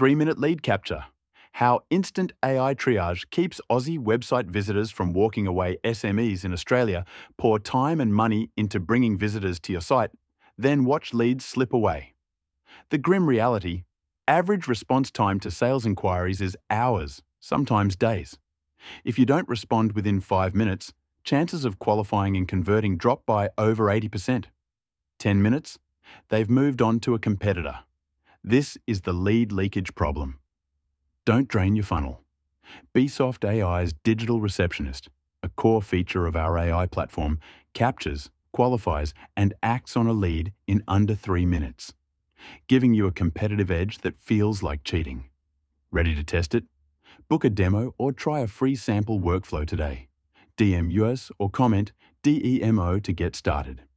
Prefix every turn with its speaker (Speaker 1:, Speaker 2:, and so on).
Speaker 1: 3-minute lead capture. How instant AI triage keeps Aussie website visitors from walking away. SMEs in Australia pour time and money into bringing visitors to your site, then watch leads slip away. The grim reality: average response time to sales inquiries is hours, sometimes days. If you don't respond within 5 minutes, chances of qualifying and converting drop by over 80%. 10 minutes? They've moved on to a competitor. This is the lead leakage problem. Don't drain your funnel. BSoft AI's Digital Receptionist, a core feature of our AI platform, captures, qualifies, and acts on a lead in under 3 minutes, giving you a competitive edge that feels like cheating. Ready to test it? Book a demo or try a free sample workflow today. DM us or comment DEMO to get started.